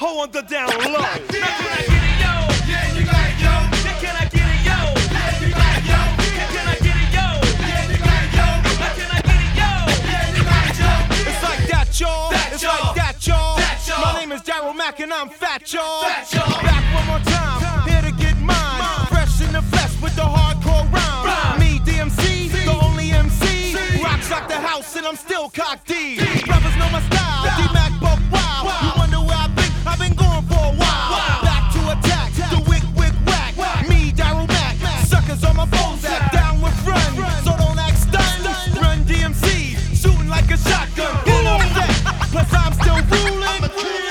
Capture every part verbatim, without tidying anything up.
hoe on the down low. Now can I get it, yo? Yeah, you got it, yo. Now can I get it, yo? Yeah, you got it, yo. Now can I get it, yo? Yeah, you got it, yo. Now can I get it, yo? Yeah, you got it, yo. It's like that, y'all. That, It's y'all. like that, y'all. That, y'all. My name is Daryl Mack and I'm fat, y'all. Fat, y'all. Back one more time, here to get mine. Fresh in the flesh with the hardcore rhyme. Rhyme. Me, D M C, the only M C. Rocks like the house and I'm still cock D. Brothers know my style, D-Mac buck wild. Wow. You wonder where I've been? I've been going for a while. Wow. Back to attack, the wick, wick, whack. Whack. Me, Daryl Mack. Suckers on my phones act down with run. So don't act stunned. Run D M C, shooting like a shotgun. Full on deck. Plus I'm still ruling,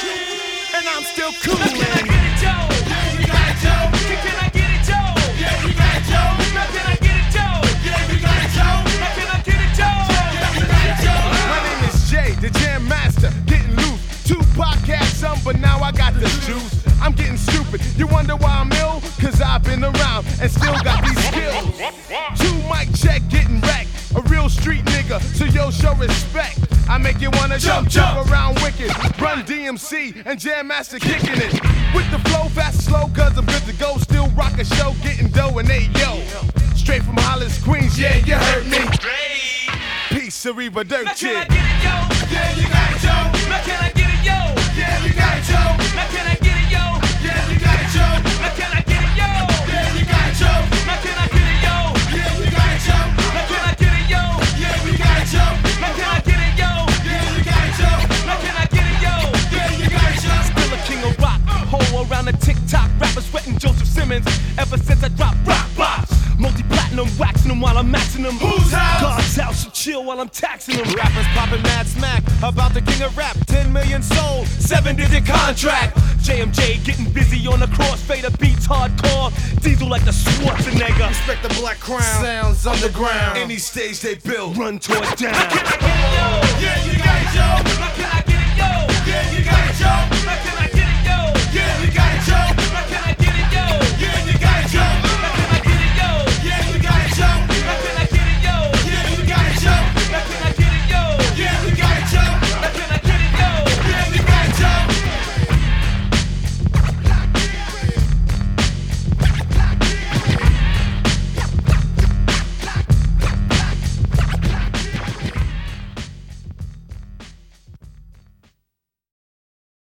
and I'm still Now can I coolin'. get it, yo? Yeah, you got it, yo. Can I get it, yo? Yeah, you got it, yo. Now can I get it, yo? Yeah, you got it, yo. Now can I get it, yo? Yeah, you got it, yo. My name is Jay, the Jam Master, getting loose. Two podcasts, some, but now I got the juice. I'm getting stupid. You wonder why I'm ill? Cause I've been around and still got these skills. Two mic check, getting wrecked. A real street nigga, so yo, show respect. I make you wanna jump, jump, Jump, jump. around wicked. Run D M C and Jam Master kicking it. With the flow, fast and slow, cause I'm good to go. Still rock a show, getting dough and they yo. Straight from Hollis, Queens, yeah, you heard me. Peace, Ariba, dirt Now can I chick. get it, yo? Yeah, you got it, yo. Now can I get it, yo? Yeah, you got it, yo. Now can I get it, yo? Yeah, you got it, yo. Now can I get it, yo? Yeah, you got it, yo. Now can I get it, yo? Yeah, you got it, yo. Now can I get it, yo? Yeah, we got it, yo. Now can I get it, yo? Yeah, you got it, yo. Now can I get it, yo? Yeah, you got it, yo. Still a king of rock, hole around the TikTok, rappers sweating Joseph Simmons. Ever since I dropped rock box, multi-platinum, waxing them while I'm maxing them. Whose house? God's house, so chill while I'm taxing them. Rappers popping mad smack about the king of rap. Ten million sold, seven-digit contract. J M J getting busy on the crossfader beats, hardcore. Diesel like the Schwarzenegger. Respect the black crown. Sounds underground. Any stage they build. Run towards down. Now can I get it, yo? Yeah, you got it, yo. Now can I